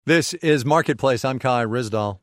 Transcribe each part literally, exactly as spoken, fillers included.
This is Marketplace. I'm Kai Ryssdal.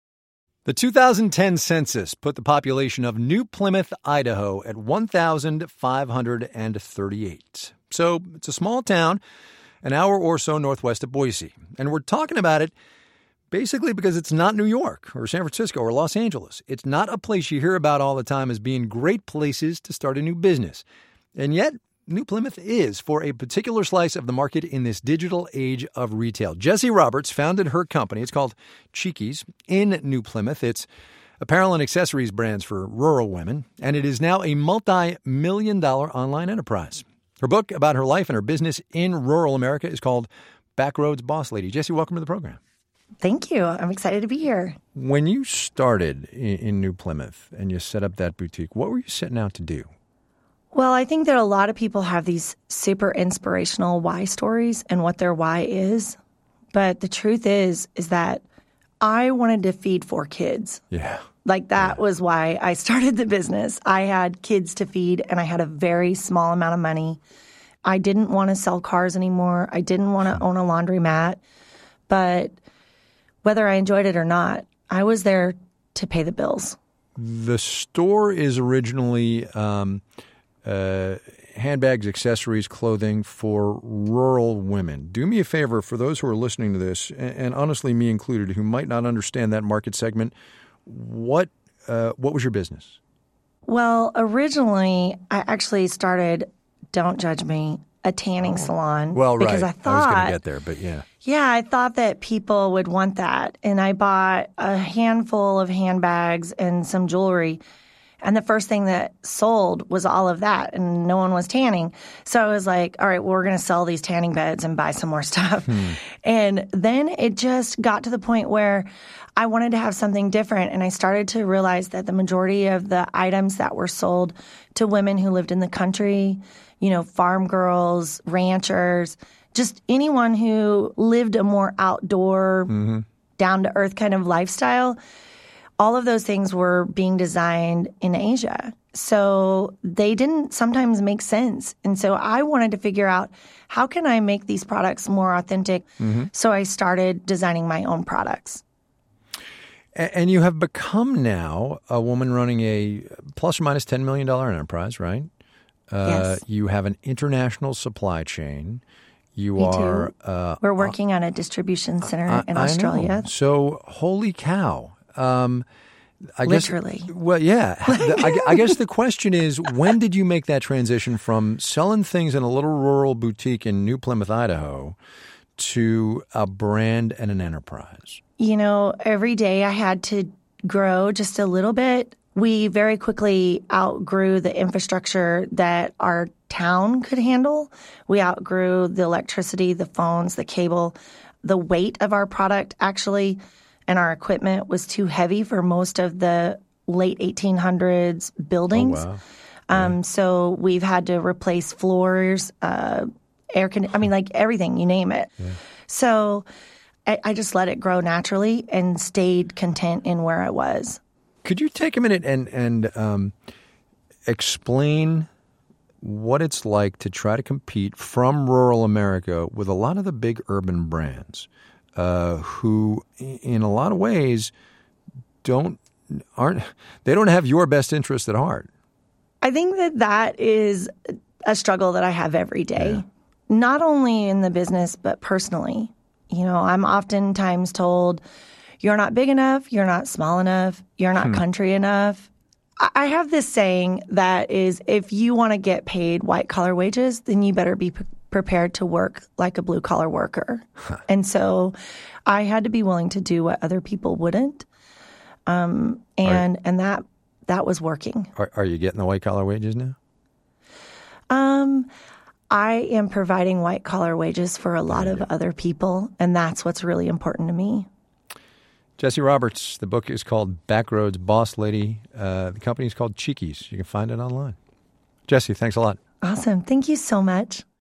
The two thousand ten census put the population of New Plymouth, Idaho at one thousand five hundred thirty-eight. So it's a small town, an hour or so northwest of Boise. And we're talking about it basically because it's not New York or San Francisco or Los Angeles. It's not a place you hear about all the time as being great places to start a new business. And yet, New Plymouth is for a particular slice of the market in this digital age of retail. Jessie Roberts founded her company. It's called Cheekies in New Plymouth. It's apparel and accessories brands for rural women, and it is now a multi-million dollar online enterprise. Her book about her life and her business in rural America is called Backroads Boss Lady. Jessie, welcome to the program. Thank you. I'm excited to be here. When you started in, in New Plymouth and you set up that boutique, what were you setting out to do? Well, I think that a lot of people have these super inspirational why stories and what their why is. But the truth is, is that I wanted to feed four kids. Yeah. Like that yeah. was why I started the business. I had kids to feed and I had a very small amount of money. I didn't want to sell cars anymore. I didn't want to own a laundromat. But whether I enjoyed it or not, I was there to pay the bills. The store is originally um, uh, handbags, accessories, clothing for rural women. Do me a favor, for those who are listening to this, and, and honestly me included, who might not understand that market segment, what uh, what was your business? Well, originally, I actually started, don't judge me, a tanning oh. salon. Well, right. Because I thought, I was going to get there, but yeah. Yeah, I thought that people would want that. And I bought a handful of handbags and some jewelry. And the first thing that sold was all of that, and no one was tanning. So I was like, all right, well, we're going to sell these tanning beds and buy some more stuff. Hmm. And then it just got to the point where I wanted to have something different. And I started to realize that the majority of the items that were sold to women who lived in the country, you know, farm girls, ranchers, just anyone who lived a more outdoor, mm-hmm. down-to-earth kind of lifestyle, all of those things were being designed in Asia. So they didn't sometimes make sense. And so I wanted to figure out, how can I make these products more authentic? Mm-hmm. So I started designing my own products. And you have become now a woman running a plus or minus ten million dollars enterprise, right? Uh, yes. You have an international supply chain. You Me are. Too. Uh, We're working on a distribution center I, in I Australia. Know. So, holy cow. Um, I Literally. Guess, well, yeah. I, I guess the question is, when did you make that transition from selling things in a little rural boutique in New Plymouth, Idaho, to a brand and an enterprise? You know, every day I had to grow just a little bit. We very quickly outgrew the infrastructure that our town could handle. We outgrew the electricity, the phones, the cable. The weight of our product actually and our equipment was too heavy for most of the late eighteen hundreds buildings. Oh, wow. Um, yeah. So we've had to replace floors, uh, air con- I mean, like everything, you name it. Yeah. So I, I just let it grow naturally and stayed content in where I was. Could you take a minute and, and um, explain what it's like to try to compete from rural America with a lot of the big urban brands uh, who, in a lot of ways, don't aren't they don't have your best interest at heart? I think that that is a struggle that I have every day, yeah. Not only in the business but personally. You know, I'm oftentimes told, you're not big enough, you're not small enough, you're not hmm. country enough. I have this saying that is, if you want to get paid white-collar wages, then you better be p- prepared to work like a blue-collar worker. Huh. And so I had to be willing to do what other people wouldn't. Um, and are, and that that was working. Are, are you getting the white-collar wages now? Um, I am providing white-collar wages for a lot of other people, and that's what's really important to me. Jessie Roberts, the book is called Backroads Boss Lady. Uh, the company is called Cheekies. You can find it online. Jessie, thanks a lot. Awesome. Thank you so much.